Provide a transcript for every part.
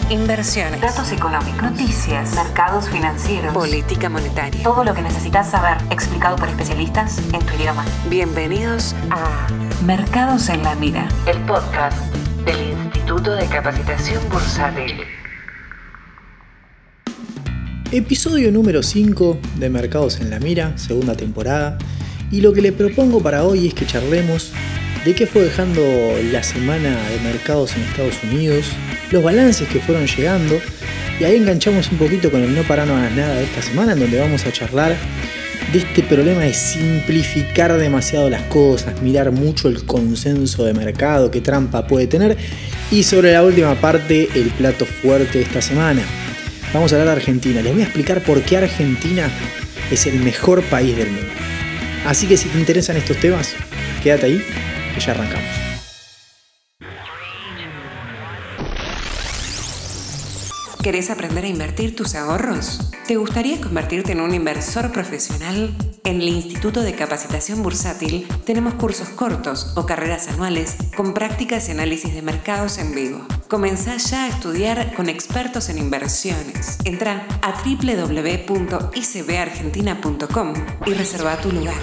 inversiones, datos económicos, noticias, mercados financieros, política monetaria. Todo lo que necesitas saber, explicado por especialistas en tu idioma. Bienvenidos a Mercados en la Mira, el podcast del Instituto de Capacitación Bursátil. Episodio número 5 de Mercados en la Mira, segunda temporada. Y lo que le propongo para hoy es que charlemos de qué fue dejando la semana de mercados en Estados Unidos, los balances que fueron llegando, y ahí enganchamos un poquito con el no parar no hagas nada de esta semana, en donde vamos a charlar de este problema de simplificar demasiado las cosas, mirar mucho el consenso de mercado, qué trampa puede tener, y sobre la última parte, el plato fuerte de esta semana. Vamos a hablar de Argentina. Les voy a explicar por qué Argentina es el mejor país del mundo. Así que si te interesan estos temas, quédate ahí, que ya arrancamos. ¿Querés aprender a invertir tus ahorros? ¿Te gustaría convertirte en un inversor profesional? En el Instituto de Capacitación Bursátil tenemos cursos cortos o carreras anuales con prácticas y análisis de mercados en vivo. Comenzá ya a estudiar con expertos en inversiones. Entra a www.icbargentina.com y reserva tu lugar.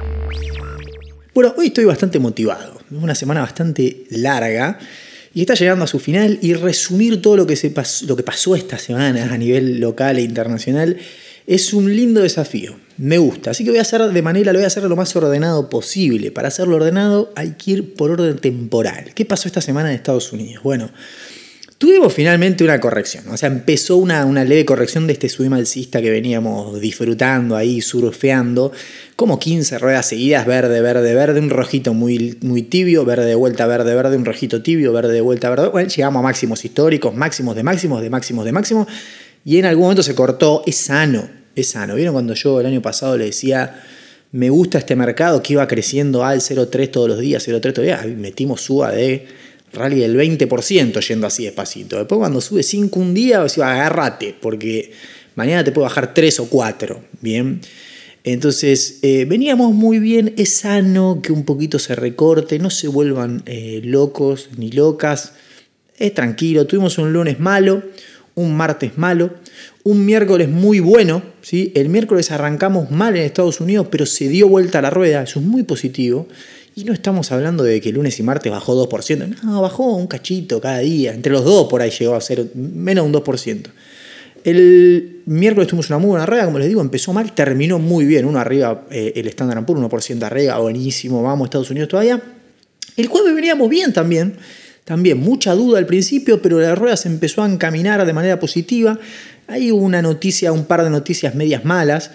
Bueno, hoy estoy bastante motivado. Es una semana bastante larga y está llegando a su final, y resumir todo lo que pasó esta semana a nivel local e internacional es un lindo desafío. Me gusta, así que lo voy a hacer lo más ordenado posible. Para hacerlo ordenado hay que ir por orden temporal. ¿Qué pasó esta semana en Estados Unidos? Bueno, tuvimos finalmente una corrección. O sea, empezó una leve corrección de este subime alcista que veníamos disfrutando ahí, surfeando. Como 15 ruedas seguidas, verde, verde, verde, un rojito muy, muy tibio, verde de vuelta, verde, verde, un rojito tibio, verde de vuelta, verde. Bueno, llegamos a máximos históricos, máximos de máximos, de máximos, de máximos. Y en algún momento se cortó. Es sano, es sano. ¿Vieron cuando yo el año pasado le decía, me gusta este mercado que iba creciendo al 0,3 todos los días, 0,3 todos los días? Metimos suba de rally del 20% yendo así despacito. Después cuando sube 5 un día, decía, agárrate, porque mañana te puede bajar 3 o 4. Bien. Entonces, veníamos muy bien. Es sano que un poquito se recorte, no se vuelvan locos ni locas. Es tranquilo. Tuvimos un lunes malo, un martes malo, un miércoles muy bueno, ¿sí? El miércoles arrancamos mal en Estados Unidos, pero se dio vuelta a la rueda. Eso es muy positivo. Y no estamos hablando de que lunes y martes bajó 2%. No, bajó un cachito cada día. Entre los dos por ahí llegó a ser menos de un 2%. El miércoles tuvimos una muy buena rueda, como les digo, empezó mal, terminó muy bien. Uno arriba, el Standard & Poor's, 1% arriba, buenísimo, vamos, Estados Unidos todavía. El jueves veníamos bien también, mucha duda al principio, pero la rueda se empezó a encaminar de manera positiva. Hay una noticia, un par de noticias medias malas.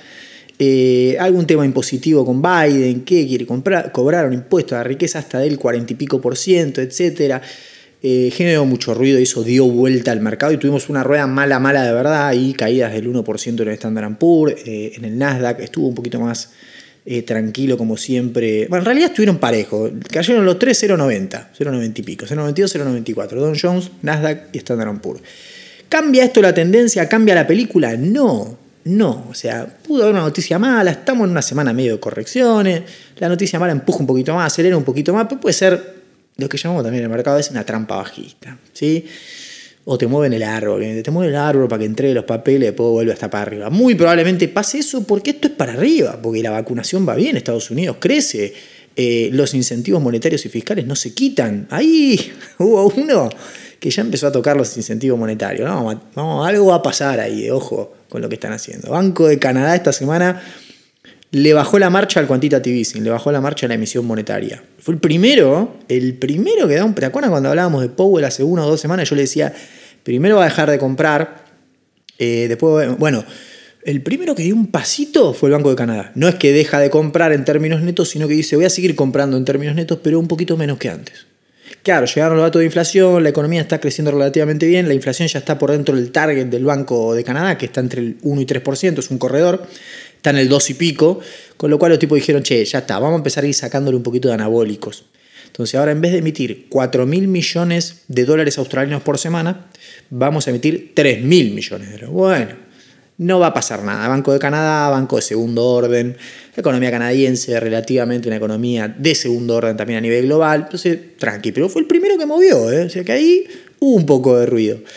Algún tema impositivo con Biden, que quiere cobrar un impuesto a la riqueza hasta del 40 y pico %, etcétera. Generó mucho ruido y eso dio vuelta al mercado y tuvimos una rueda mala de verdad y caídas del 1% en el Standard & Poor's. En el Nasdaq estuvo un poquito más tranquilo como siempre. Bueno, en realidad estuvieron parejos, cayeron los tres 0,90 y pico, 0,92, 0,94, Dow Jones, Nasdaq y Standard & Poor's. ¿Cambia esto la tendencia? ¿Cambia la película? No, o sea, pudo haber una noticia mala, estamos en una semana medio de correcciones, la noticia mala empuja un poquito más, acelera un poquito más, pero puede ser lo que llamamos también en el mercado es una trampa bajista, ¿sí? O te mueven el árbol para que entregue los papeles y después vuelve hasta para arriba. Muy probablemente pase eso porque esto es para arriba, porque la vacunación va bien, Estados Unidos crece, los incentivos monetarios y fiscales no se quitan. Ahí hubo uno que ya empezó a tocar los incentivos monetarios, ¿no? Algo va a pasar ahí, ojo con lo que están haciendo. Banco de Canadá esta semana le bajó la marcha al quantitative easing, le bajó la marcha a la emisión monetaria. Fue el primero que da un... ¿Te acuerdas cuando hablábamos de Powell hace 1 o 2 semanas? Yo le decía, primero va a dejar de comprar, después, bueno, el primero que dio un pasito fue el Banco de Canadá. No es que deja de comprar en términos netos, sino que dice, voy a seguir comprando en términos netos, pero un poquito menos que antes. Claro, llegaron los datos de inflación, la economía está creciendo relativamente bien, la inflación ya está por dentro del target del Banco de Canadá, que está entre el 1 y 3%, es un corredor, está en el 2 y pico, con lo cual los tipos dijeron, ya está, vamos a empezar a ir sacándole un poquito de anabólicos. Entonces ahora en vez de emitir 4.000 millones de dólares australianos por semana, vamos a emitir 3.000 millones de dólares. Bueno, no va a pasar nada. Banco de Canadá, banco de segundo orden, la economía canadiense relativamente una economía de segundo orden también a nivel global. Entonces, tranqui, pero fue el primero que movió, o sea que ahí hubo un poco de ruido.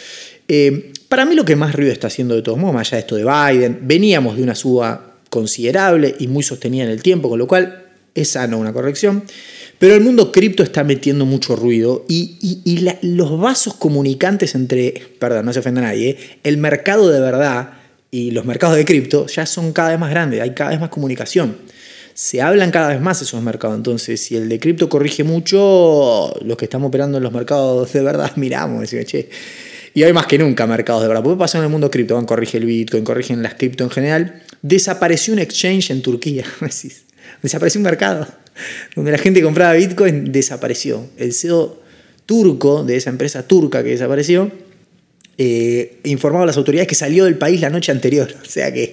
Para mí lo que más ruido está haciendo de todos modos, más allá de esto de Biden, veníamos de una suba considerable y muy sostenida en el tiempo, con lo cual es sano una corrección. Pero el mundo cripto está metiendo mucho ruido y los vasos comunicantes entre, perdón, no se ofenda a nadie, el mercado de verdad y los mercados de cripto ya son cada vez más grandes, hay cada vez más comunicación. Se hablan cada vez más esos mercados. Entonces, si el de cripto corrige mucho, los que estamos operando en los mercados de verdad miramos, decimos, che. Y hoy más que nunca mercados de verdad. ¿Qué pasa en el mundo cripto? Corrige el Bitcoin, corrigen las cripto en general. Desapareció un exchange en Turquía. Desapareció un mercado donde la gente compraba Bitcoin, desapareció. El CEO turco de esa empresa turca que desapareció informaba a las autoridades que salió del país la noche anterior. O sea que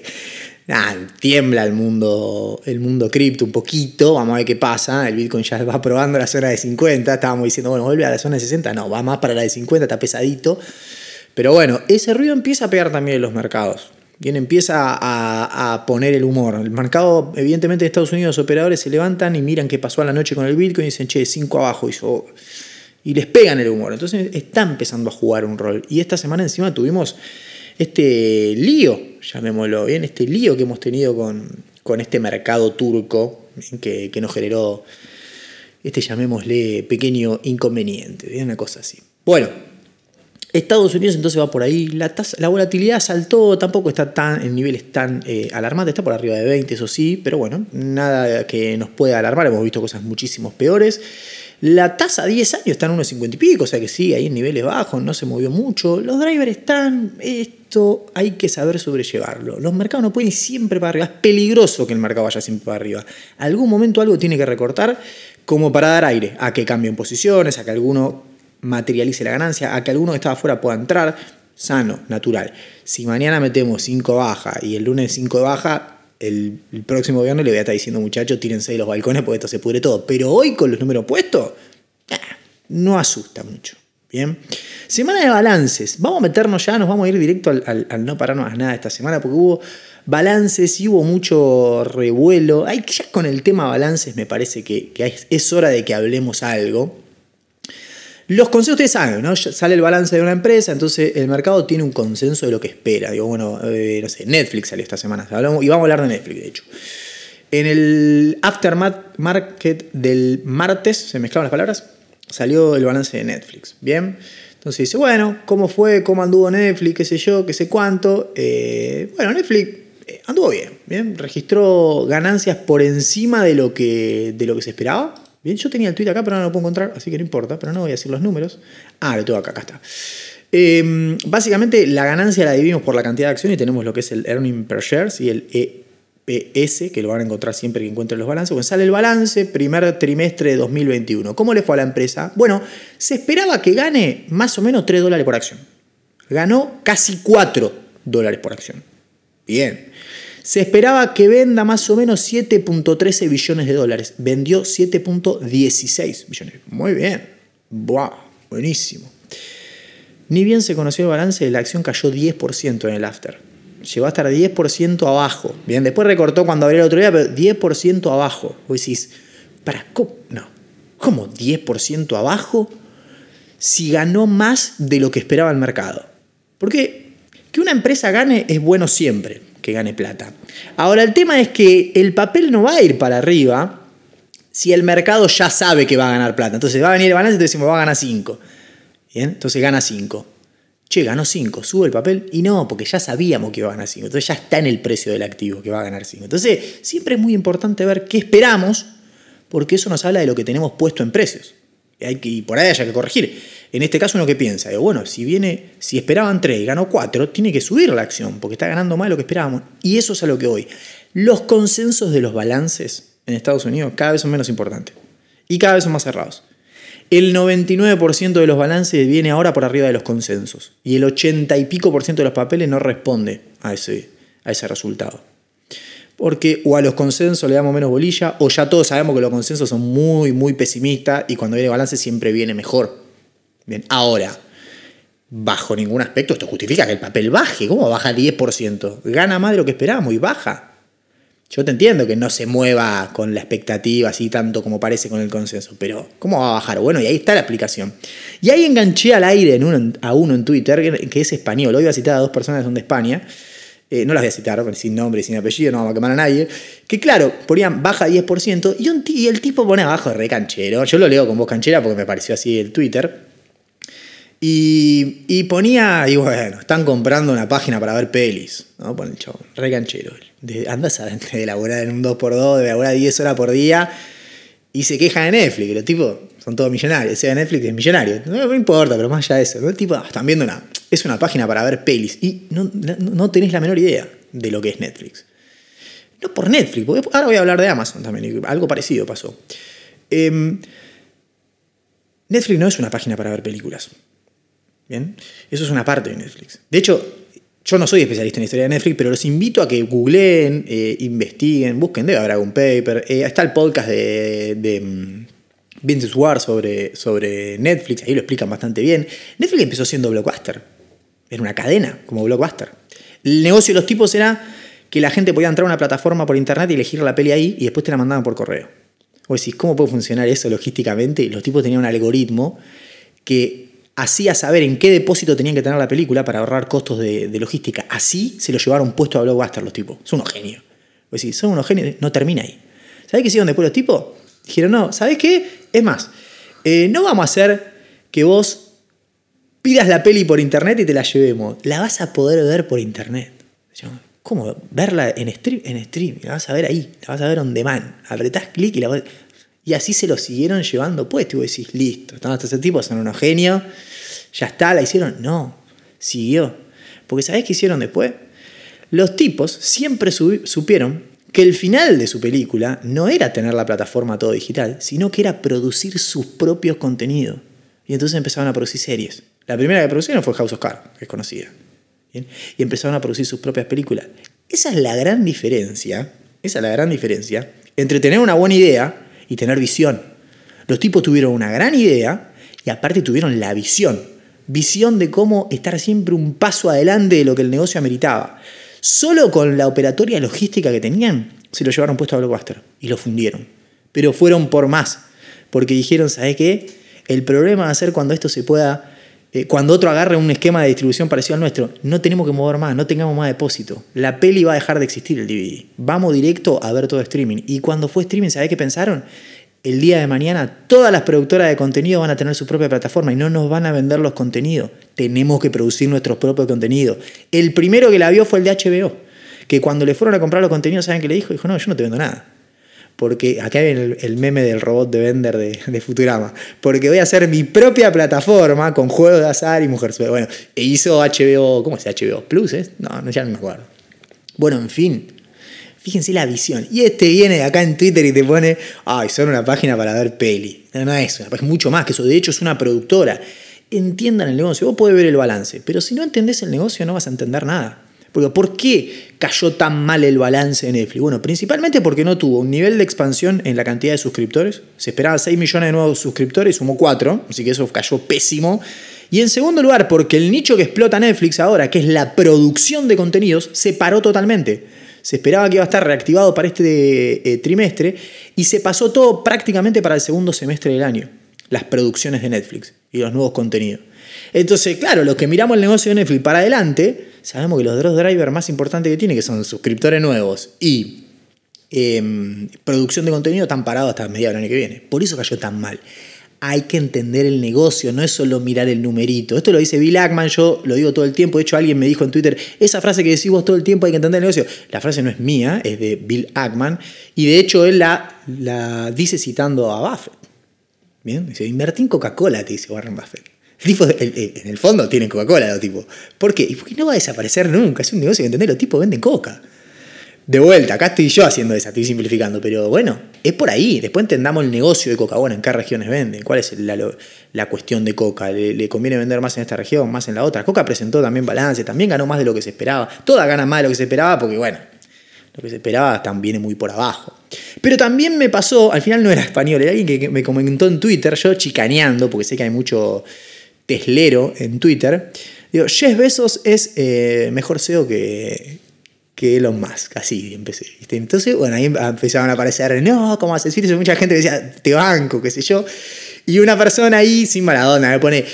tiembla el mundo cripto un poquito. Vamos a ver qué pasa. El Bitcoin ya va probando la zona de 50. Estábamos diciendo, bueno, vuelve a la zona de 60. No, va más para la de 50, está pesadito. Pero bueno, ese ruido empieza a pegar también en los mercados. Bien, empieza a poner el humor. El mercado, evidentemente, de Estados Unidos, los operadores se levantan y miran qué pasó a la noche con el Bitcoin y dicen, che, 5 abajo. Y les pegan el humor. Entonces está empezando a jugar un rol. Y esta semana encima tuvimos este lío, llamémoslo bien, este lío que hemos tenido con este mercado turco que nos generó llamémosle, pequeño inconveniente. Bien, una cosa así. Bueno. Estados Unidos entonces va por ahí, la volatilidad saltó, tampoco está en niveles tan alarmantes, está por arriba de 20, eso sí, pero bueno, nada que nos pueda alarmar, hemos visto cosas muchísimo peores. La tasa a 10 años está en 1,50 y pico, o sea que sí, ahí en niveles bajos, no se movió mucho. Los drivers están, esto hay que saber sobrellevarlo. Los mercados no pueden ir siempre para arriba, es peligroso que el mercado vaya siempre para arriba. Algún momento algo tiene que recortar como para dar aire, a que cambien posiciones, a que alguno materialice la ganancia, a que alguno que estaba afuera pueda entrar, sano, natural. Si mañana metemos 5 baja y el lunes 5 de baja, el próximo viernes le voy a estar diciendo, muchachos, tírense de los balcones porque esto se pudre todo. Pero hoy con los números puestos, no asusta mucho. Bien. Semana de balances. Vamos a meternos ya, nos vamos a ir directo al no pararnos a nada esta semana porque hubo balances y hubo mucho revuelo. Ya con el tema balances me parece que es hora de que hablemos algo. Los consejos, ustedes saben, ¿no? Sale el balance de una empresa, entonces el mercado tiene un consenso de lo que espera. Digo, bueno, no sé, Netflix salió esta semana, y vamos a hablar de Netflix, de hecho. En el aftermarket del martes, se mezclaron las palabras, salió el balance de Netflix, ¿bien? Entonces dice, bueno, ¿cómo fue? ¿Cómo anduvo Netflix? ¿Qué sé yo? ¿Qué sé cuánto? Bueno, Netflix anduvo bien, registró ganancias por encima de lo que se esperaba. Bien, yo tenía el tweet acá, pero no lo puedo encontrar, así que no importa, pero no voy a decir los números. Lo tengo acá está. Básicamente la ganancia la dividimos por la cantidad de acciones y tenemos lo que es el earning per shares y el EPS, que lo van a encontrar siempre que encuentren los balances. Bueno, sale el balance, primer trimestre de 2021. ¿Cómo le fue a la empresa? Bueno, se esperaba que gane más o menos $3 por acción. Ganó casi $4 por acción. Bien. Se esperaba que venda más o menos 7.13 billones de dólares. Vendió 7.16 billones. Muy bien. ¡Buah! Buenísimo. Ni bien se conoció el balance, la acción cayó 10% en el after. Llegó a estar 10% abajo. Bien, después recortó cuando abrió el otro día, pero 10% abajo. Vos decís, ¿cómo 10% abajo si ganó más de lo que esperaba el mercado? Porque que una empresa gane es bueno siempre, que gane plata. Ahora, el tema es que el papel no va a ir para arriba si el mercado ya sabe que va a ganar plata. Entonces va a venir el balance y te decimos, va a ganar 5. Bien, entonces gana 5. Che, ganó 5, sube el papel. Y no, porque ya sabíamos que iba a ganar 5. Entonces ya está en el precio del activo que va a ganar 5. Entonces siempre es muy importante ver qué esperamos, porque eso nos habla de lo que tenemos puesto en precios. Y por ahí haya que corregir. En este caso uno que piensa, bueno, si esperaban 3 y ganó 4, tiene que subir la acción, porque está ganando más de lo que esperábamos. Y eso es a lo que voy. Los consensos de los balances en Estados Unidos cada vez son menos importantes. Y cada vez son más cerrados. El 99% de los balances viene ahora por arriba de los consensos. Y el 80 y pico % de los papeles no responde a ese resultado. Porque o a los consensos le damos menos bolilla, o ya todos sabemos que los consensos son muy, muy pesimistas y cuando viene balance siempre viene mejor. Bien, ahora, bajo ningún aspecto esto justifica que el papel baje. ¿Cómo baja 10%? Gana más de lo que esperábamos y baja. Yo te entiendo que no se mueva con la expectativa así tanto como parece con el consenso, pero ¿cómo va a bajar? Bueno, y ahí está la explicación. Y ahí enganché al aire a uno en Twitter, que es español. Hoy voy a citar a 2 personas que son de España. No las voy a citar, sin nombre y sin apellido, no vamos a quemar a nadie. Que claro, ponían baja 10% y el tipo pone abajo re canchero. Yo lo leo con voz canchera porque me pareció así el Twitter. Y ponía, y bueno, están comprando una página para ver pelis, ¿no? Pone el chavo, re canchero. Andas a de laburar en un 2x2, de laburar 10 horas por día y se queja de Netflix. Los tipos son todos millonarios. O sea, Netflix es millonario. No importa, pero más allá de eso, ¿no? El tipo, están viendo es una página para ver pelis y no tenés la menor idea de lo que es Netflix. No por Netflix, porque ahora voy a hablar de Amazon también. Algo parecido pasó. Netflix no es una página para ver películas. ¿Bien? Eso es una parte de Netflix. De hecho, yo no soy especialista en la historia de Netflix, pero los invito a que googleen, investiguen, busquen, debe haber algún paper. Está el podcast de Vince Ward sobre Netflix, ahí lo explican bastante bien. Netflix empezó siendo Blockbuster. Era una cadena como Blockbuster. El negocio de los tipos era que la gente podía entrar a una plataforma por internet y elegir la peli ahí y después te la mandaban por correo. Vos decís, ¿cómo puede funcionar eso logísticamente? Los tipos tenían un algoritmo que hacía saber en qué depósito tenían que tener la película para ahorrar costos de logística. Así se lo llevaron puesto a Blockbuster los tipos. Son unos genios. Vos decís, son unos genios, no termina ahí. ¿Sabés qué hicieron después los tipos? Dijeron, no, ¿sabés qué? Es más, no vamos a hacer que vos pidas la peli por internet y te la llevemos. La vas a poder ver por internet. ¿Cómo? Verla en stream. La vas a ver ahí. La vas a ver on demand. Apretás clic y la vas... Y así se lo siguieron llevando puesto. Y vos decís, listo. Hasta ese tipo son unos genios. Ya está, la hicieron. No, siguió. Porque ¿sabés qué hicieron después? Los tipos siempre supieron que el final de su película no era tener la plataforma todo digital, sino que era producir sus propios contenidos. Y entonces empezaron a producir series. La primera que producieron fue House of Cards, que es conocida. ¿Bien? Y empezaron a producir sus propias películas. Esa es la gran diferencia entre tener una buena idea y tener visión. Los tipos tuvieron una gran idea y aparte tuvieron la visión. Visión de cómo estar siempre un paso adelante de lo que el negocio ameritaba. Solo con la operatoria logística que tenían, se lo llevaron puesto a Blockbuster y lo fundieron. Pero fueron por más. Porque dijeron, ¿sabés qué? El problema va a ser cuando esto se pueda... cuando otro agarre un esquema de distribución parecido al nuestro, no tenemos que mover más, no tengamos más depósito. La peli va a dejar de existir, el DVD. Vamos directo a ver todo streaming. Y cuando fue streaming, ¿sabés qué pensaron? El día de mañana todas las productoras de contenido van a tener su propia plataforma y no nos van a vender los contenidos. Tenemos que producir nuestros propios contenidos. El primero que la vio fue el de HBO, que cuando le fueron a comprar los contenidos, ¿saben qué le dijo? Dijo, no, yo no te vendo nada. Porque acá hay el meme del robot de Bender de Futurama. Porque voy a hacer mi propia plataforma con juegos de azar y mujeres. Bueno, e hizo HBO, ¿cómo es HBO? ¿Plus? No, ya no me acuerdo. Bueno, en fin. Fíjense la visión. Y viene de acá en Twitter y te pone, ay, son una página para ver peli. No es una página, mucho más que eso. De hecho, es una productora. Entiendan el negocio. Vos podés ver el balance. Pero si no entendés el negocio, no vas a entender nada. Porque ¿por qué cayó tan mal el balance de Netflix? Bueno, principalmente porque no tuvo un nivel de expansión en la cantidad de suscriptores. Se esperaban 6 millones de nuevos suscriptores, sumó 4, así que eso cayó pésimo. Y en segundo lugar, porque el nicho que explota Netflix ahora, que es la producción de contenidos, se paró totalmente. Se esperaba que iba a estar reactivado para este trimestre y se pasó todo prácticamente para el segundo semestre del año. Las producciones de Netflix y los nuevos contenidos. Entonces, claro, los que miramos el negocio de Netflix para adelante, sabemos que los dos drivers más importantes que tiene, que son suscriptores nuevos y producción de contenido, están parados hasta mediados del año que viene. Por eso cayó tan mal. Hay que entender el negocio, no es solo mirar el numerito. Esto lo dice Bill Ackman, yo lo digo todo el tiempo. De hecho, alguien me dijo en Twitter, esa frase que decís vos todo el tiempo, hay que entender el negocio. La frase no es mía, es de Bill Ackman. Y de hecho, él la dice citando a Buffett. ¿Bien? Dice, invertí en Coca-Cola, te dice Warren Buffett. El tipo, en el fondo tienen Coca-Cola los tipos. ¿Por qué? Y porque no va a desaparecer nunca. Es un negocio que entender, los tipos venden coca. De vuelta, acá estoy yo haciendo esa, estoy simplificando, pero bueno, es por ahí. Después entendamos el negocio de Coca. Bueno, ¿en qué regiones venden? ¿Cuál es la cuestión de Coca? ¿Le conviene vender más en esta región, más en la otra? Coca presentó también balance, también ganó más de lo que se esperaba. Todas ganan más de lo que se esperaba porque, bueno, lo que se esperaba también viene muy por abajo. Pero también me pasó, al final no era español, era alguien que me comentó en Twitter, yo chicaneando, porque sé que hay mucho teslero en Twitter. Digo, Jeff Bezos es mejor CEO que que Elon Musk, así empecé. ¿Viste? Entonces, bueno, ahí empezaban a aparecer, no, ¿cómo haces eso? Mucha gente decía, te banco, qué sé yo. Y una persona ahí, sin mala onda, me pone,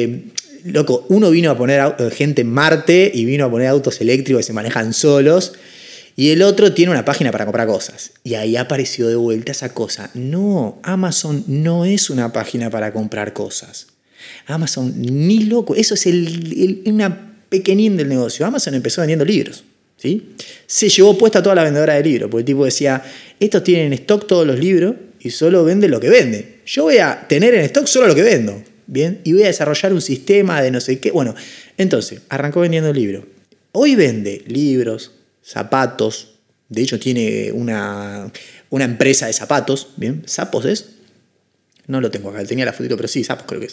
loco, uno vino a poner gente en Marte y vino a poner autos eléctricos que se manejan solos. Y el otro tiene una página para comprar cosas. Y ahí apareció de vuelta esa cosa. No, Amazon no es una página para comprar cosas. Amazon, ni loco. Eso es una pequeñín del negocio. Amazon empezó vendiendo libros. ¿Sí? Se llevó puesta toda la vendedora de libros. Porque el tipo decía, estos tienen en stock todos los libros y solo venden lo que venden. Yo voy a tener en stock solo lo que vendo. ¿Bien? Y voy a desarrollar un sistema de no sé qué. Bueno, entonces, arrancó vendiendo libros. Hoy vende libros, zapatos, de hecho tiene una empresa de zapatos, ¿bien? ¿Sapos es? No lo tengo acá, tenía la fotito, pero sí, Sapos creo que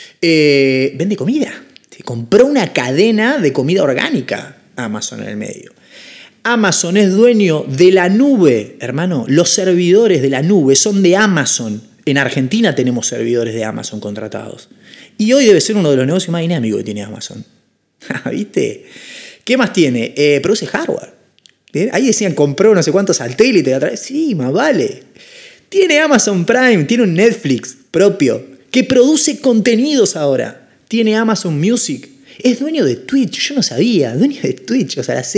es. Vende comida, se compró una cadena de comida orgánica, Amazon en el medio. Amazon es dueño de la nube, hermano, los servidores de la nube son de Amazon. En Argentina tenemos servidores de Amazon contratados. Y hoy debe ser uno de los negocios más dinámicos que tiene Amazon. ¿Viste? ¿Qué más tiene? Produce hardware. ¿Bien? Ahí decían, compró no sé cuántos satélites atrás. Sí, más vale. Tiene Amazon Prime, tiene un Netflix propio que produce contenidos ahora. Tiene Amazon Music. Es dueño de Twitch, yo no sabía. Dueño de Twitch, o sea,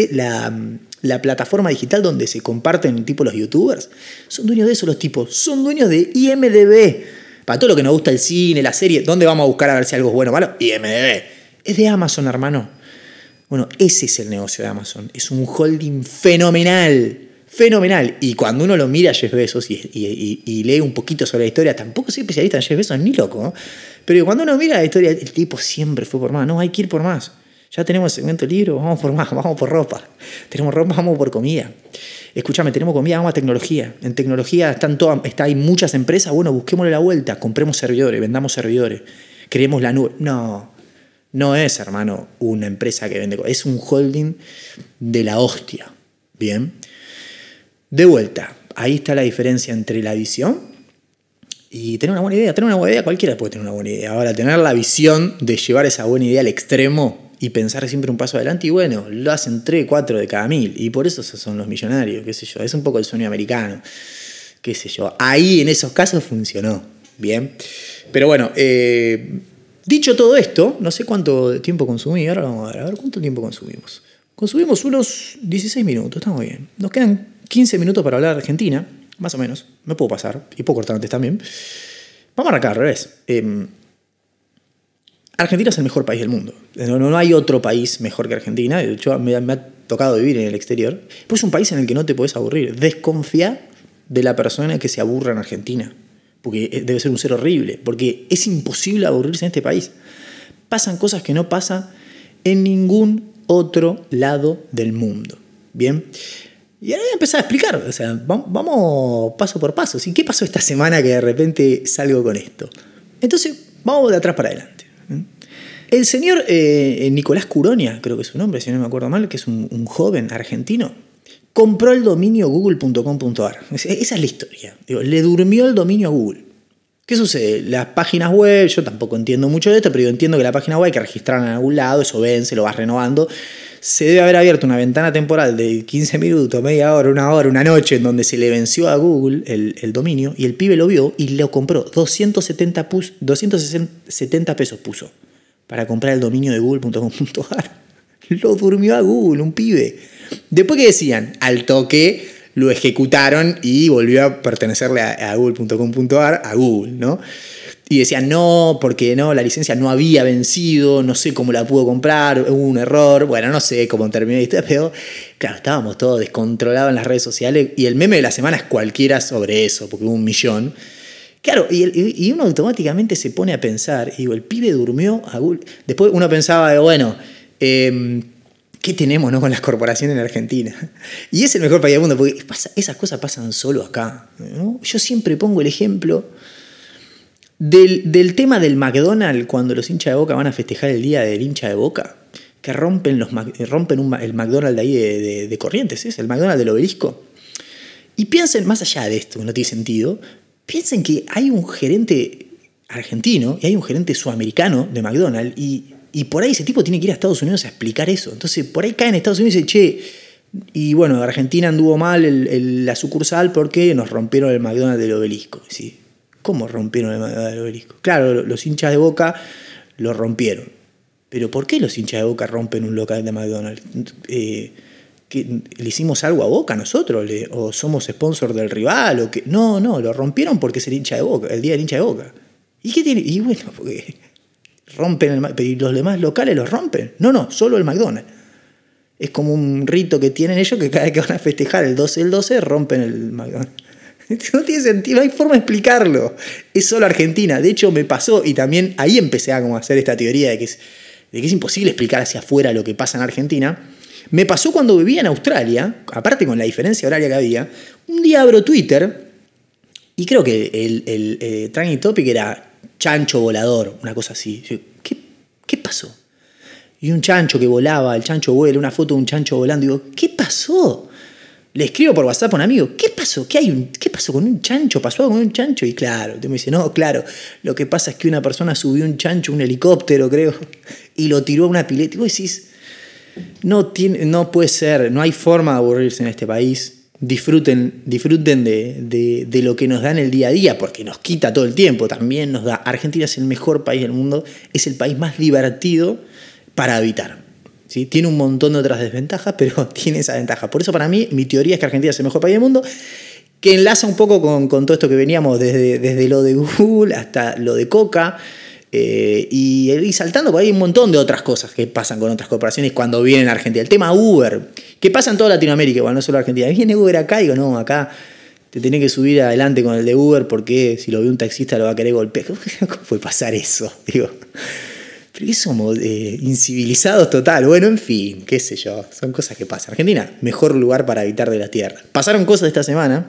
la plataforma digital donde se comparten tipo los youtubers. Son dueños de eso los tipos. Son dueños de IMDb. Para todo lo que nos gusta el cine, la serie, ¿dónde vamos a buscar a ver si algo es bueno o malo? IMDb. Es de Amazon, hermano. Bueno, ese es el negocio de Amazon. Es un holding fenomenal. Fenomenal. Y cuando uno lo mira a Jeff Bezos y lee un poquito sobre la historia, tampoco soy especialista en Jeff Bezos, ni loco, ¿no? Pero cuando uno mira la historia, el tipo siempre fue por más. No, hay que ir por más. Ya tenemos el segmento de libros, vamos por más, vamos por ropa. Tenemos ropa, vamos por comida. Escúchame, tenemos comida, vamos a tecnología. En tecnología hay muchas empresas. Bueno, busquémosle la vuelta. Compremos servidores, vendamos servidores. Creemos la nube. No es, hermano, una empresa que vende cosas. Es un holding de la hostia. Bien. De vuelta, ahí está la diferencia entre la visión y tener una buena idea. Tener una buena idea, cualquiera puede tener una buena idea. Ahora, tener la visión de llevar esa buena idea al extremo y pensar siempre un paso adelante, y bueno, lo hacen 3, 4 de cada 1000. Y por eso son los millonarios, qué sé yo. Es un poco el sueño americano, qué sé yo. Ahí, en esos casos, funcionó. Bien. Pero bueno, dicho todo esto, no sé cuánto tiempo consumí. Ahora vamos a ver cuánto tiempo consumimos. Consumimos unos 16 minutos, estamos bien. Nos quedan 15 minutos para hablar de Argentina, más o menos. Me puedo pasar, y puedo cortar antes también. Vamos a arrancar al revés. Argentina es el mejor país del mundo. No hay otro país mejor que Argentina. De hecho, me ha tocado vivir en el exterior. Pues es un país en el que no te podés aburrir. Desconfía de la persona que se aburra en Argentina. Porque debe ser un ser horrible. Porque es imposible aburrirse en este país. Pasan cosas que no pasan en ningún otro lado del mundo. Bien. Y ahora voy a empezar a explicar. O sea, vamos paso por paso. ¿Sí? ¿Qué pasó esta semana que de repente salgo con esto? Entonces, vamos de atrás para adelante. El señor Nicolás Curonia, creo que es su nombre, si no me acuerdo mal, que es un joven argentino, compró el dominio google.com.ar. Esa es la historia. Digo, le durmió el dominio a Google. ¿Qué sucede? Las páginas web, yo tampoco entiendo mucho de esto, pero yo entiendo que la página web hay que registrarla en algún lado, eso vence, lo vas renovando. Se debe haber abierto una ventana temporal de 15 minutos, media hora, una noche, en donde se le venció a Google el dominio, y el pibe lo vio y lo compró. 270 pesos puso para comprar el dominio de google.com.ar. Lo durmió a Google, un pibe. Después, ¿qué decían? Al toque lo ejecutaron y volvió a pertenecerle a google.com.ar, a Google, ¿no? Y decían, no, porque no, la licencia no había vencido, no sé cómo la pudo comprar, hubo un error, bueno, no sé cómo terminó esto, pero claro, estábamos todos descontrolados en las redes sociales, y el meme de la semana es cualquiera sobre eso, porque hubo 1 millón. Claro, y uno automáticamente se pone a pensar, y digo, el pibe durmió a Google. Después uno pensaba, bueno, ¿qué tenemos, no, con las corporaciones en Argentina? Y es el mejor país del mundo, porque esas cosas pasan solo acá, ¿no? Yo siempre pongo el ejemplo del tema del McDonald's, cuando los hinchas de Boca van a festejar el día del hincha de Boca, que rompen el McDonald's de ahí de Corrientes, ¿es? El McDonald's del Obelisco. Y piensen, más allá de esto, que no tiene sentido, piensen que hay un gerente argentino y hay un gerente sudamericano de McDonald's, y por ahí ese tipo tiene que ir a Estados Unidos a explicar eso. Entonces, por ahí cae en Estados Unidos y dice, che, Y bueno, Argentina anduvo mal la sucursal porque nos rompieron el McDonald's del Obelisco. ¿Sí? ¿Cómo rompieron el McDonald's del Obelisco? Claro, los hinchas de Boca lo rompieron. Pero ¿por qué los hinchas de Boca rompen un local de McDonald's? ¿Le hicimos algo a Boca nosotros? ¿O somos sponsor del rival? ¿O qué? No, lo rompieron porque es el hincha de Boca, el día del hincha de Boca. ¿Y qué tiene? Y bueno, porque rompen ¿y los demás locales los rompen? No, solo el McDonald's. Es como un rito que tienen ellos que cada vez que van a festejar el 12 rompen el McDonald's. No tiene sentido, no hay forma de explicarlo. Es solo Argentina. De hecho, me pasó y también ahí empecé a como hacer esta teoría de que es imposible explicar hacia afuera lo que pasa en Argentina. Me pasó cuando vivía en Australia, aparte con la diferencia horaria que había. Un día abro Twitter y creo que el trending topic era chancho volador, una cosa así. ¿Qué pasó? Y un chancho que volaba, el chancho vuela, una foto de un chancho volando. Digo, ¿qué pasó? Le escribo por WhatsApp a un amigo, ¿qué pasó? ¿Qué pasó con un chancho? ¿Pasó algo con un chancho? Y claro, me dice, no, claro, lo que pasa es que una persona subió un chancho, un helicóptero, creo, y lo tiró a una pileta. Y vos decís, no puede ser, no hay forma de aburrirse en este país. Disfruten de lo que nos da en el día a día, porque nos quita todo el tiempo, también nos da. Argentina es el mejor país del mundo, es el país más divertido para habitar. ¿Sí? Tiene un montón de otras desventajas, pero tiene esa ventaja. Por eso para mí, mi teoría es que Argentina es el mejor país del mundo, que enlaza un poco con todo esto que veníamos desde lo de Google hasta lo de Coca, y saltando por ahí un montón de otras cosas que pasan con otras corporaciones cuando vienen a Argentina. El tema Uber, que pasa en toda Latinoamérica, igual no solo Argentina. Viene Uber acá y digo, no, acá te tenés que subir adelante con el de Uber porque si lo ve un taxista lo va a querer golpear. ¿Cómo puede pasar eso? Digo, pero ¿qué somos? Incivilizados total. Bueno, en fin, qué sé yo, son cosas que pasan. Argentina, mejor lugar para habitar de la tierra. Pasaron cosas esta semana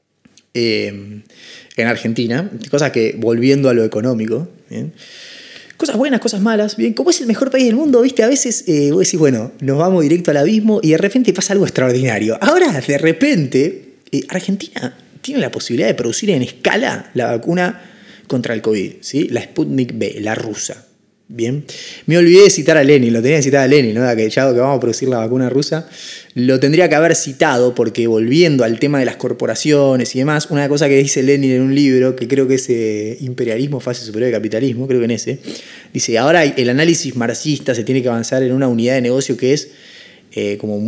en Argentina, cosas que, volviendo a lo económico, ¿bien? Cosas buenas, cosas malas, bien, como es el mejor país del mundo, ¿viste? A veces vos decís, bueno, nos vamos directo al abismo y de repente pasa algo extraordinario. Ahora, de repente, Argentina tiene la posibilidad de producir en escala la vacuna contra el COVID, ¿sí? La Sputnik V, la rusa. Bien, me olvidé de citar a Lenin, lo tenía que citar a Lenin, ¿no? Que ya que vamos a producir la vacuna rusa, lo tendría que haber citado porque volviendo al tema de las corporaciones y demás, una cosa que dice Lenin en un libro, que creo que es Imperialismo, fase superior de capitalismo, creo que en ese, dice, ahora el análisis marxista se tiene que avanzar en una unidad de negocio que es como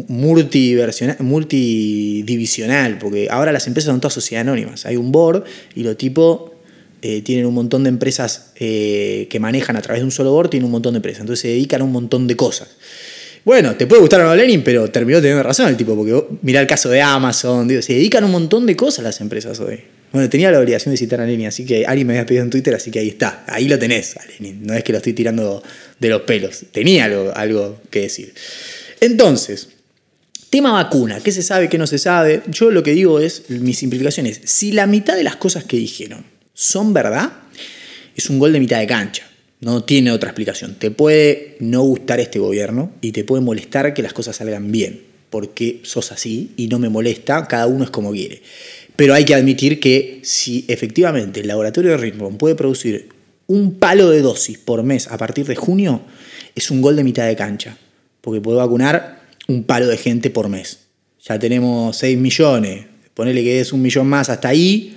multidivisional, porque ahora las empresas son todas sociedades anónimas, hay un board y los tipos tienen un montón de empresas que manejan a través de un solo board, tienen un montón de empresas, entonces se dedican a un montón de cosas. Bueno, te puede gustar o no Lenin, pero terminó teniendo razón el tipo, porque mirá el caso de Amazon, digo, se dedican a un montón de cosas las empresas hoy. Bueno, tenía la obligación de citar a Lenin, así que alguien me había pedido en Twitter, así que ahí está, ahí lo tenés a Lenin, no es que lo estoy tirando de los pelos, tenía algo que decir. Entonces, tema vacuna, ¿qué se sabe, qué no se sabe? Yo lo que digo es, mi simplificación es, si la mitad de las cosas que dijeron son verdad, es un gol de mitad de cancha. No tiene otra explicación. Te puede no gustar este gobierno y te puede molestar que las cosas salgan bien, porque sos así y no me molesta, cada uno es como quiere. Pero hay que admitir que si efectivamente el laboratorio de Ritmon puede producir un palo de dosis por mes a partir de junio, es un gol de mitad de cancha, porque puede vacunar un palo de gente por mes. Ya tenemos 6 millones, ponele que es 1 millón más hasta ahí,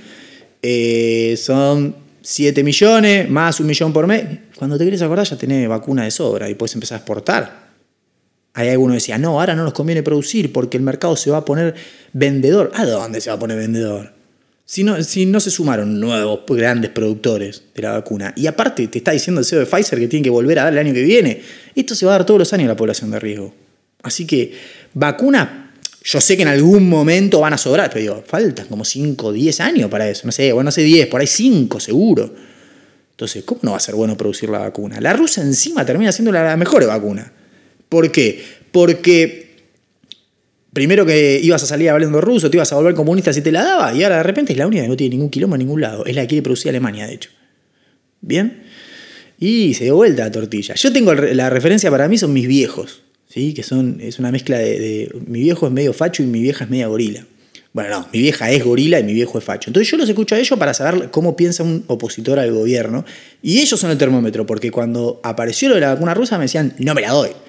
son 7 millones, más 1 millón por mes. Cuando te quieres acordar ya tenés vacuna de sobra y puedes empezar a exportar. Hay alguno que decía, no, ahora no nos conviene producir porque el mercado se va a poner vendedor. ¿A dónde se va a poner vendedor? Si no se sumaron nuevos grandes productores de la vacuna. Y aparte te está diciendo el CEO de Pfizer que tiene que volver a dar el año que viene. Esto se va a dar todos los años a la población de riesgo. Así que vacuna... Yo sé que en algún momento van a sobrar, pero digo, faltan como 5 o 10 años para eso. No sé 10, por ahí 5 seguro. Entonces, ¿cómo no va a ser bueno producir la vacuna? La rusa encima termina siendo la mejor vacuna. ¿Por qué? Porque primero que ibas a salir hablando ruso, te ibas a volver comunista si te la daba, y ahora de repente es la única que no tiene ningún quilombo en ningún lado. Es la que quiere producir Alemania, de hecho. ¿Bien? Y se dio vuelta la tortilla. Yo tengo la referencia para mí son mis viejos. ¿Sí? Que es una mezcla de mi viejo es medio facho y mi vieja es media gorila. Bueno, no, mi vieja es gorila y mi viejo es facho. Entonces yo los escucho a ellos para saber cómo piensa un opositor al gobierno. Y ellos son el termómetro, porque cuando apareció lo de la vacuna rusa me decían, no me la doy.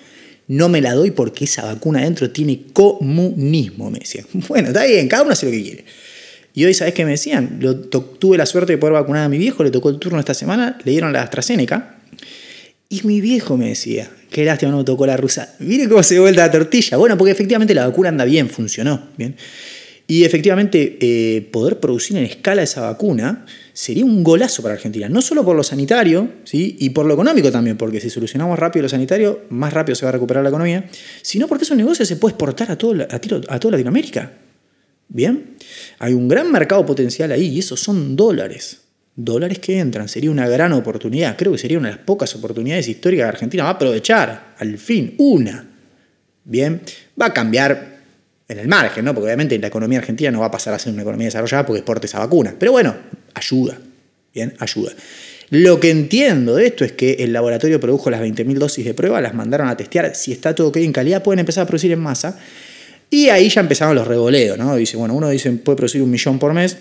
no me la doy porque esa vacuna adentro tiene comunismo, me decían. Bueno, está bien, cada uno hace lo que quiere. Y hoy, ¿sabés qué me decían? Tuve la suerte de poder vacunar a mi viejo, le tocó el turno esta semana, le dieron la AstraZeneca. Y mi viejo me decía, qué lástima no me tocó la rusa. Mire cómo se dio vuelta la tortilla. Bueno, porque efectivamente la vacuna anda bien, funcionó bien. Y efectivamente poder producir en escala esa vacuna sería un golazo para Argentina. No solo por lo sanitario, ¿sí? Y por lo económico también, porque si solucionamos rápido lo sanitario, más rápido se va a recuperar la economía, sino porque esos negocios se puede exportar a toda Latinoamérica. Bien, hay un gran mercado potencial ahí y esos son dólares. Dólares que entran, sería una gran oportunidad. Creo que sería una de las pocas oportunidades históricas que Argentina va a aprovechar. Al fin, una. Bien, va a cambiar en el margen, ¿no? Porque obviamente la economía argentina no va a pasar a ser una economía desarrollada porque exporte esa vacuna. Pero bueno, ayuda. Bien, ayuda. Lo que entiendo de esto es que el laboratorio produjo las 20.000 dosis de prueba, las mandaron a testear. Si está todo ok en calidad, pueden empezar a producir en masa. Y ahí ya empezaron los revoleos, ¿no? Uno dice puede producir 1 millón por mes.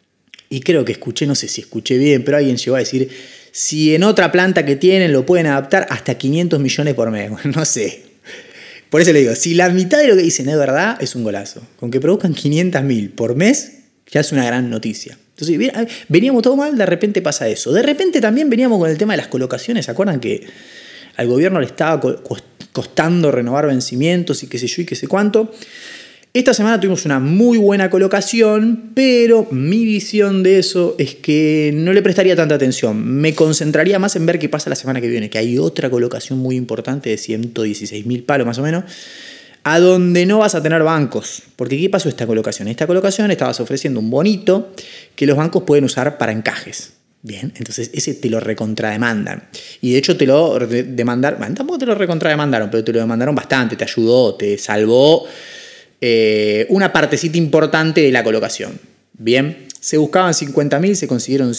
Y creo que escuché, no sé si escuché bien, pero alguien llegó a decir, si en otra planta que tienen lo pueden adaptar hasta 500 millones por mes. Bueno, no sé. Por eso le digo, si la mitad de lo que dicen es verdad, es un golazo. Con que produzcan 500.000 por mes, ya es una gran noticia. Entonces, veníamos todo mal, de repente pasa eso. De repente también veníamos con el tema de las colocaciones. ¿Se acuerdan que al gobierno le estaba costando renovar vencimientos y qué sé yo y qué sé cuánto? Esta semana tuvimos una muy buena colocación, pero mi visión de eso es que no le prestaría tanta atención. Me concentraría más en ver qué pasa la semana que viene, que hay otra colocación muy importante de 116.000 palos más o menos, a donde no vas a tener bancos. Porque ¿qué pasó esta colocación? Esta colocación estabas ofreciendo un bonito que los bancos pueden usar para encajes. Bien, entonces ese te lo recontrademandan. Y de hecho te lo demandaron, tampoco te lo recontrademandaron, pero te lo demandaron bastante, te ayudó, te salvó una partecita importante de la colocación. Bien, se buscaban 50.000, se consiguieron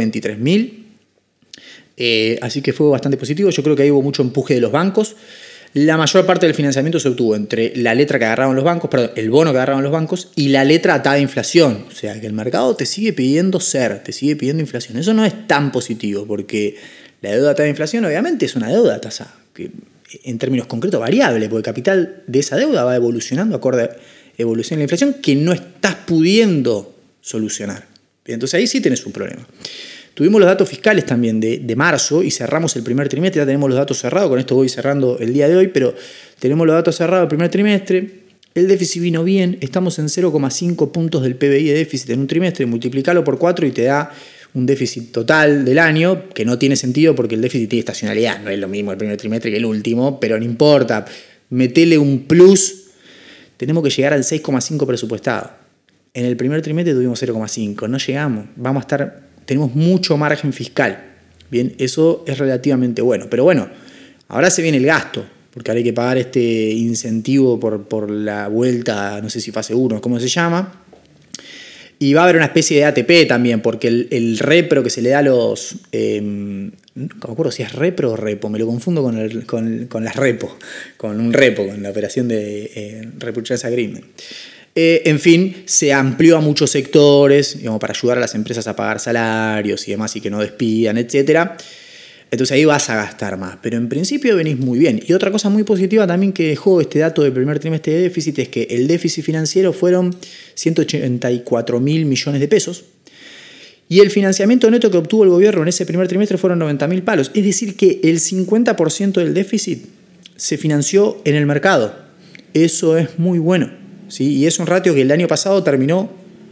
123.000. Así que fue bastante positivo. Yo creo que ahí hubo mucho empuje de los bancos. La mayor parte del financiamiento se obtuvo entre la letra que agarraron los bancos, perdón, el bono que agarraron los bancos y la letra atada a inflación. O sea, que el mercado te sigue pidiendo te sigue pidiendo inflación. Eso no es tan positivo porque la deuda atada a inflación obviamente es una deuda a tasa que en términos concretos variable, porque el capital de esa deuda va evolucionando acorde a evolución de la inflación que no estás pudiendo solucionar. Entonces ahí sí tenés un problema. Tuvimos los datos fiscales también de marzo y cerramos el primer trimestre, ya tenemos los datos cerrados, con esto voy cerrando el día de hoy, pero tenemos los datos cerrados del primer trimestre, el déficit vino bien, estamos en 0,5 puntos del PBI de déficit en un trimestre, multiplicalo por 4 y te da un déficit total del año, que no tiene sentido porque el déficit tiene estacionalidad, no es lo mismo el primer trimestre que el último, pero no importa, metele un plus, tenemos que llegar al 6,5 presupuestado. En el primer trimestre tuvimos 0,5, no llegamos, tenemos mucho margen fiscal. Bien, eso es relativamente bueno, pero bueno, ahora se viene el gasto, porque ahora hay que pagar este incentivo por la vuelta, no sé si fase 1, ¿cómo se llama? Y va a haber una especie de ATP también, porque el repro que se le da a los... no me acuerdo si es repro o repo, me lo confundo con las repo, con la operación de Repurchase Agreement. En fin, se amplió a muchos sectores, digamos, para ayudar a las empresas a pagar salarios y demás y que no despidan, etc. Entonces ahí vas a gastar más, pero en principio venís muy bien. Y otra cosa muy positiva también que dejó este dato del primer trimestre de déficit es que el déficit financiero fueron 184.000 millones de pesos y el financiamiento neto que obtuvo el gobierno en ese primer trimestre fueron 90.000 palos. Es decir que el 50% del déficit se financió en el mercado. Eso es muy bueno, ¿sí? Y es un ratio que el año pasado terminó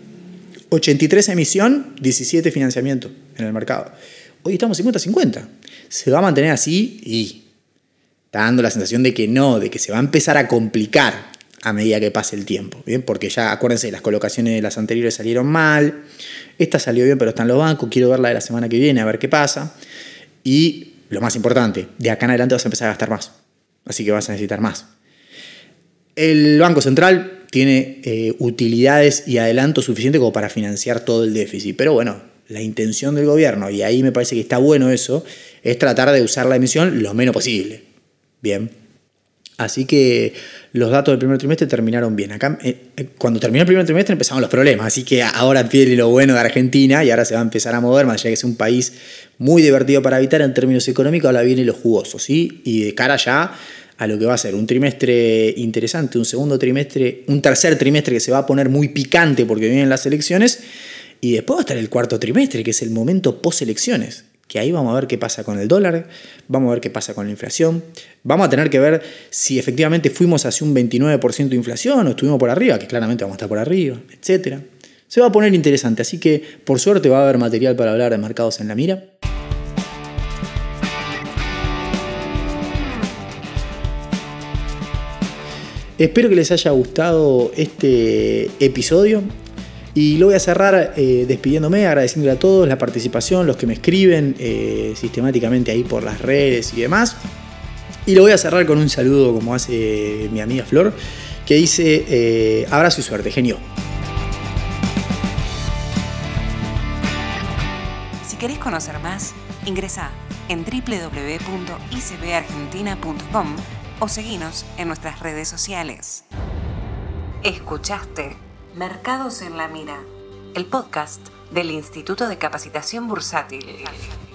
83 emisión, 17 financiamiento en el mercado. Hoy estamos 50-50. Se va a mantener así y está dando la sensación de que no, de que se va a empezar a complicar a medida que pase el tiempo. ¿Bien? Porque ya, acuérdense, las colocaciones de las anteriores salieron mal. Esta salió bien, pero está en los bancos. Quiero verla de la semana que viene, a ver qué pasa. Y lo más importante, de acá en adelante vas a empezar a gastar más. Así que vas a necesitar más. El Banco Central tiene utilidades y adelanto suficiente como para financiar todo el déficit. Pero bueno, la intención del gobierno, y ahí me parece que está bueno eso, es tratar de usar la emisión lo menos posible. Bien. Así que los datos del primer trimestre terminaron bien. Acá, cuando terminó el primer trimestre empezaron los problemas, así que ahora viene lo bueno de Argentina y ahora se va a empezar a mover, más allá de que es un país muy divertido para habitar en términos económicos, ahora viene lo jugoso, ¿sí? Y de cara ya a lo que va a ser un trimestre interesante, un segundo trimestre, un tercer trimestre que se va a poner muy picante porque vienen las elecciones, y después va a estar el cuarto trimestre, que es el momento post-elecciones, que ahí vamos a ver qué pasa con el dólar, vamos a ver qué pasa con la inflación, vamos a tener que ver si efectivamente fuimos hacia un 29% de inflación o estuvimos por arriba, que claramente vamos a estar por arriba, etc. Se va a poner interesante, así que por suerte va a haber material para hablar de mercados en la mira. Espero que les haya gustado este episodio y lo voy a cerrar despidiéndome, agradeciéndole a todos la participación, los que me escriben sistemáticamente ahí por las redes y demás. Y lo voy a cerrar con un saludo como hace mi amiga Flor, que dice abrazo y suerte, genio. Si querés conocer más, ingresá en www.icbargentina.com o seguinos en nuestras redes sociales. Escuchaste Mercados en la Mira, el podcast del Instituto de Capacitación Bursátil.